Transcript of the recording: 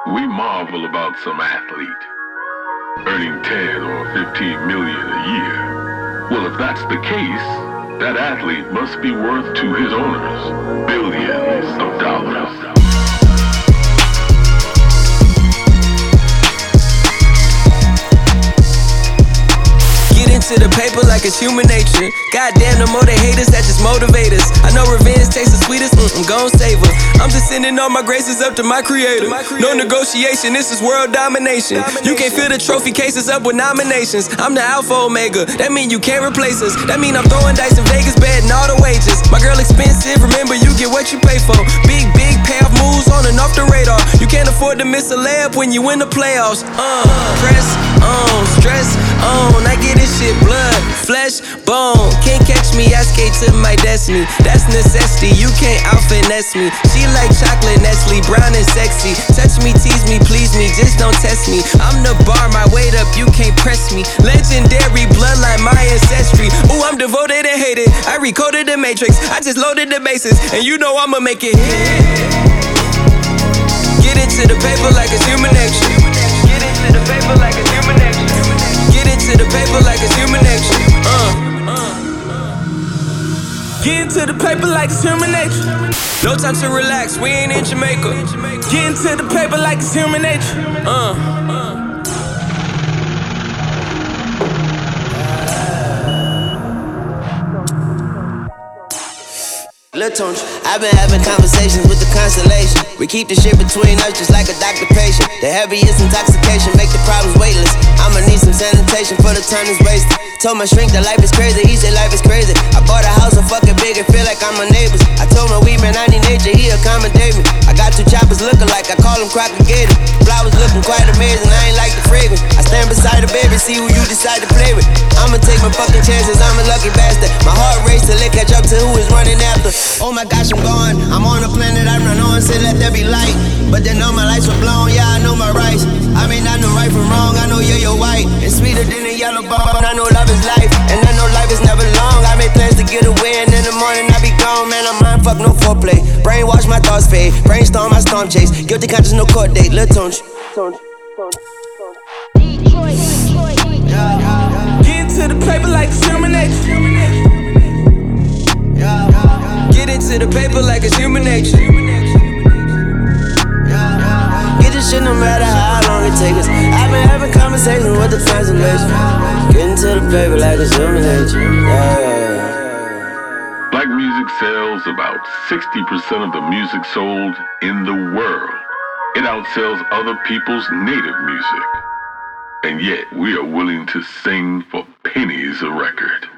We marvel about some athlete earning 10 or 15 million a year. Well, if that's the case, that athlete must be worth to his owners billions of dollars. To the paper like it's human nature. Goddamn, the more they hate us, that just motivate us. I know revenge tastes the sweetest, I'm gon' save her. I'm just sending all my graces up to my creator. No negotiation, this is world domination. You can't fill the trophy cases up with nominations. I'm the alpha omega, that mean you can't replace us. That mean I'm throwing dice in Vegas, betting all the wages. My girl expensive, remember you get what you pay for. Big payoff moves on and off the radar. You can't afford to miss a layup when you win the playoffs. Press on, stress on, I get this shit blood, flesh, bone. Can't catch me, I skate to my destiny. That's necessity, you can't out-finesse me. She like chocolate, Nestle, brown and sexy. Touch me, tease me, please me, just don't test me. I'm the bar, my weight up, you can't press me. Legendary bloodline, my ancestry. Ooh, I'm devoted and hated, I recoded the matrix. I just loaded the bases, and you know I'ma make it hit. Get into the paper like it's human nature. Get into the paper like it's human nature. Get into the paper like it's human nature. Get into the paper like it's human nature. No time to relax, we ain't in Jamaica. Get into the paper like it's human nature. Lil Tunch, I've been having conversations with the constellation. We keep the shit between us just like a doctor-patient. The heaviest intoxication make the problems weightless. I'ma need some sanitation for the time is wasted. Told my shrink that life is crazy, he said life is crazy. I bought a house so fucking big and feel like I'm my neighbors. I told my weed man I need nature, he accommodate me. I got two choppers looking like I call them Crocker-Gator. Flowers looking quite amazing, I ain't like the fragrance. I stand beside the baby, see who you decide to play with. I'ma take my fucking chances, I'm a lucky bastard. My heart race till it catch up to who is running after. Oh my gosh, I'm gone. I'm on a planet I'm not on, say let there be light. But then all my lights were blown, yeah, I know my rights. I mean, I know right from wrong, I know you're white. It's sweeter than a yellow bone, I know love is life. And I know life is never long. I made plans to get away, and in the morning I be gone. Man, I'm mind fuck, no foreplay. Brainwash, my thoughts fade. Brainstorm, I storm chase. Guilty conscience, no court date. Lil Tunch. Get into the paper like it's human nature. Get into the paper like it's human nature. Get this shit no matter how long it takes us. I've been having conversations with the translation. Get into the paper like it's human nature. Black music sells about 60% of the music sold in the world. It outsells other people's native music. And yet we are willing to sing for pennies a record.